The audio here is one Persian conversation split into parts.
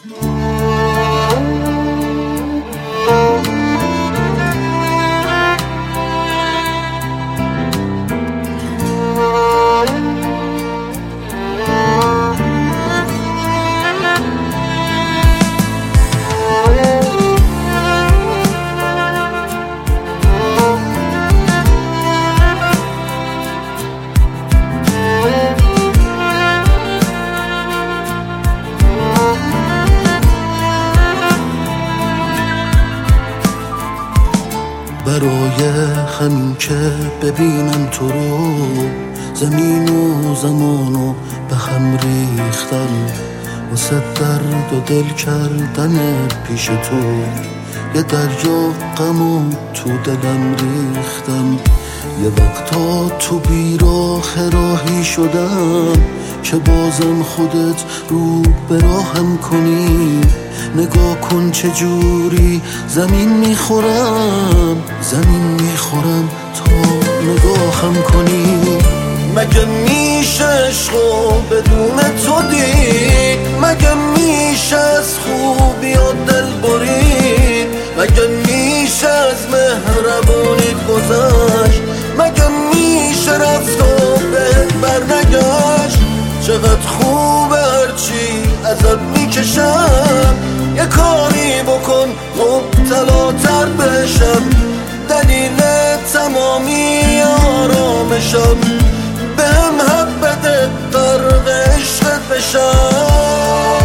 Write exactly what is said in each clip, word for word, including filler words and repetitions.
برای همین که ببینم تو رو، زمین و زمانو به هم ریختم، واسه درد و دل کردن پیش تو یه دریا غمو تو دلم ریختم. یه وقتا تو بیراه راهی شدم که بازم خودت رو به راهم کنی. نگاه کن چجوری زمین میخورم، زمین میخورم تا نگاهم کنی. مگه میشه عشقو بدون تو دید؟ مگه میشه از خوبی و دل برید؟ مگه میشه از مهربونیت گذشت؟ مگه میشه رفت و بهت برنگشت؟ چقدر خوبه هرچی ازت میکشم، یه کاری بکن مبتلاتر بشم، دلیل تمامی آرامشم، به هم حق بده غرق عشقت بشم.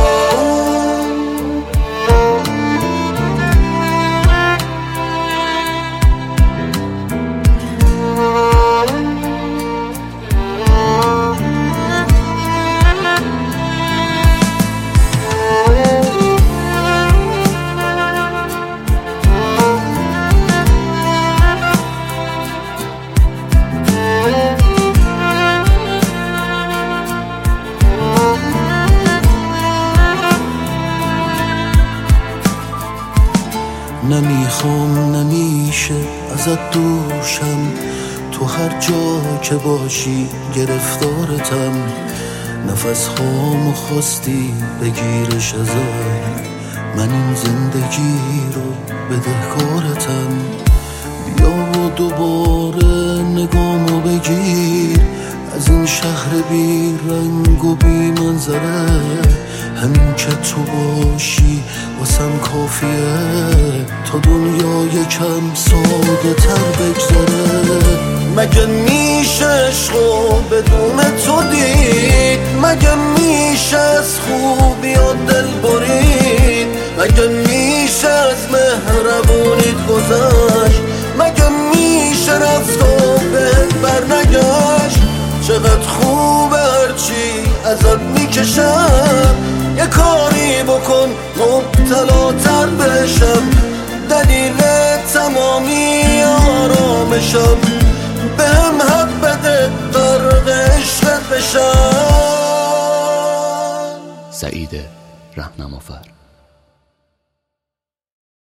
نمیخوام نمیشه ازت دوشم، تو هر جا که باشی گرفتارتم. نفس هامو خواستی بگیرش ازم، من این زندگی رو بدهکارتم. بیا و دوباره نگامو بگیر، از این شهر بی رنگ و بی منظره، همین که تو باشی واسم کافیه تا دنیا یکم ساده تر بگذره. مگه میشه عشقو بدون تو دید؟ مگه میشه از خوبی و دل برید؟ مگه میشه از مهربونیت گذشت؟ مگه میشه رفت و بهت برنگشت؟ چقدر خوبه هرچی ازت میکشم، یه کاری بکن مبتلاتر بشم، دلیل تمامی آرامشم، به هم حق بده غرق عشقت بشم. سعید رهنمافر.